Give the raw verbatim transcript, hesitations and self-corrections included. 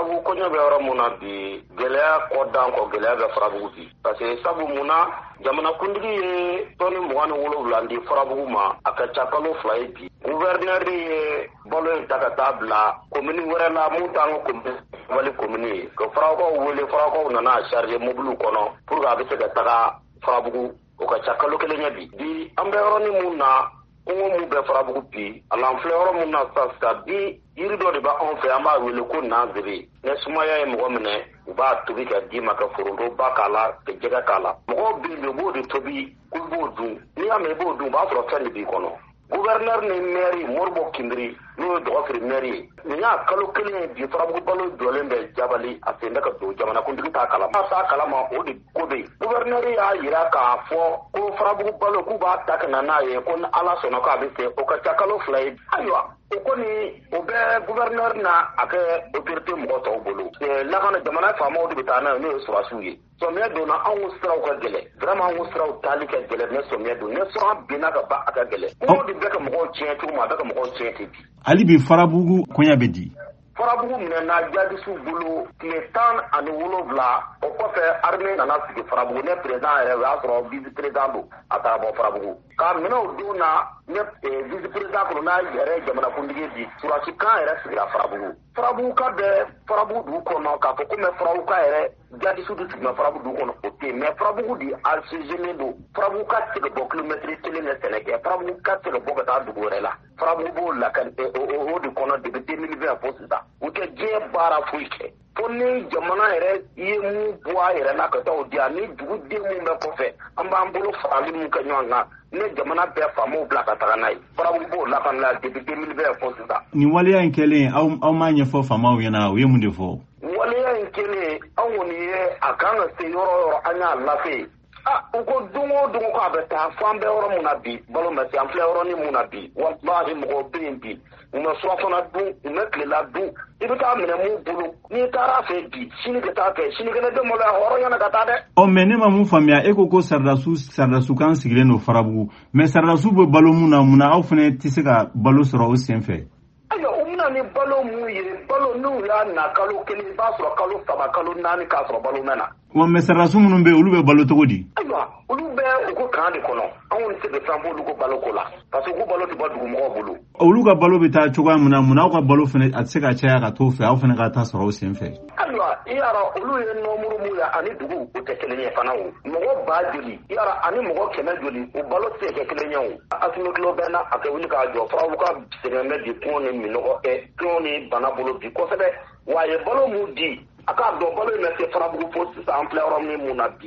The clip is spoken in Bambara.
farabugu kɔɲɔ bɛ yɔrɔ mun na bi gɛlɛya kɔ dan kɔ gɛlɛya bɛ farabugu bi parce que sabu mun na jamanakuntigi ye tɔni mugan ni wolonwula di farabugu ma a ka ca kalo fila ye bi gouverneur ye balo in ta ka taa bila komini wɛrɛ la mun t'an ka komini wali komini ye ka farakɔw wele farakɔw nana a charger mobiliw kɔnɔ pour que a bɛ se ka taga farabugu o ka ca kalo kelen ɲɛ bi bi an bɛ yɔrɔnin mun na kungo mun bɛ farabugu bi a la an filɛ yɔrɔ mun na sisan bi yiri dɔ de bɛ anw fɛ an b'a wele ko nanziri ni sumaya ye mɔgɔ minɛ u b'a tobi ka d'i ma ka foronto ba k'a la ka jɛgɛ k'a la mɔgɔw bɛ yen u b'o de tobi k'u b'o dun n'i y'a mɛn i b'o dun u b'a sɔrɔ fɛn de b'i kɔnɔ gouverneur ni maire Moribo Kindiri n'o ye dɔgɔfiri maire ye nin y'a kalo kelen ye bi farabugu balo jɔlen bɛ jabali a sen bɛ ka don jamanakuntigi t'a kalama a t'a kalama o de ko bɛ yen gouverneur y'a jira k'a fɔ ko farabugu balo k'u b'a ta ka na n'a ye ko ni ala sɔnna k'a bɛ se o ka ca kalo fila ye ayiwa o kɔni o bɛ gouverneur na a kɛ autorité mɔgɔ tɔw bolo lakana jamana faamaw de bɛ taa n'a ye n'o ye sɔrɔsiw ye sɔmiyɛ donna anw siraw ka gɛlɛ vraiment anw siraw taali ka gɛlɛ ne sɔmiyɛ don ne sɔrɔ binna ka ban a ka gɛlɛ kungo de bɛ ka mɔgɔw tiɲɛ cogo min a bɛ ka mɔgɔw tiɲɛ ten bi hali bi farabugu kɔɲɔ bɛ di farabugu minɛna jadisiw bolo tile tan ani wolonwula o kɔfɛ armée nana sigi farabugu ne président yɛrɛ o y'a sɔrɔ vice président don a taara bɔ farabugu k'a minɛ o don na ne vice président kɔnɔ n'a yɛrɛ jamanakuntigi di surasi kan yɛrɛ sigira farabugu farabugu ka bɛ farabugu dugu kɔnɔ k'a fɔ ko mɛ farabugu ka yɛrɛ jadisiw de tun bɛ farabugu dugu kɔnɔ o tɛ yen mɛ farabugu di alsegene don farabugu ka tɛ se ka bɔ kilomɛtiri kelen de sɛnɛ kɛ farabugu ka tɛ se ka bɔ ka taa dugu wɛrɛ la farabugu b'o lakali o de kɔnɔ depuis deux mille vingt fo sisan u tɛ diɲɛ baara foyi kɛ fo ni jamana yɛrɛ ye mun bɔ a yɛrɛ la ka taa o di yan ni duguden min bɛ kɔfɛ an b'an bolo farali mun kɛ ɲɔgɔn kan ne jamana bɛɛ faamaw bila ka taga n'a ye farabugu b'o lakali la depuis deux mille vingt fo sisan. nin waleya in kɛlen aw aw m'a ɲɛfɔ faamaw ɲɛna u ye mun de fɔ. waleya in kɛlen anw kɔni ye a kan ka se yɔrɔ yɔrɔ an y'a lase ah u ko don o don ko a bɛ taa fo an bɛ yɔrɔ mun na bi balo ma se an filɛ yɔrɔnin mun na bi walahi mɔgɔw bɛ yen bi u bɛ surafana dun u bɛ tilela dun i bɛ taa minɛ mun bolo n'i taara a fɛ bi sini ka taa fɛ sinikɛnɛ den maloya hɔrɔnya ka taa dɛ. ɔ mɛ ne ma mun faamuya e ko ko saridasiw saridasiw kan sigilen don farabugu mɛ saridasiw bɛ balo mun na mun na aw fana tɛ se ka balo sɔrɔ o sen fɛ. ayiwa u bɛna ni balo mun ye balo n'u y'a na kalo kelen i b'a sɔrɔ kalo saba kalo naani k'a sɔrɔ balo mɛn na. wa mɛ saridasiw minnu bɛ yen olu bɛ balo cogo di. ayiwa olu bɛ u ko kan de kɔnɔ anw tɛ se ka fɛn f'olu ko balo ko la parce que u ko balo tɛ bɔ dugumɔgɔw bolo. olu ka balo bɛ taa cogoya min na mun na aw ka balo fana a tɛ se ka caya ka t'o fɛ aw fana ka taa sɔrɔ o sen fɛ. ayiwa i y'a dɔn olu ye nɔmuru mun ye ani dugu o tɛ kelen ye fana o mɔgɔ ba joli i y'a dɔn ani mɔgɔ kɛmɛ joli o balo tɛ se ka kɛ kelen ye o asimi kilo bɛɛ na a kɛ wuli k'a jɔ farabu ka sɛgɛn bɛ di kɔn ni minɔgɔ ɛ kɔn ni bana bolo bi kosɛbɛ wa a ye balo mun di a k'a dɔn balo in bɛ se farabugu fo sisan an filɛ yɔrɔ min mun na bi.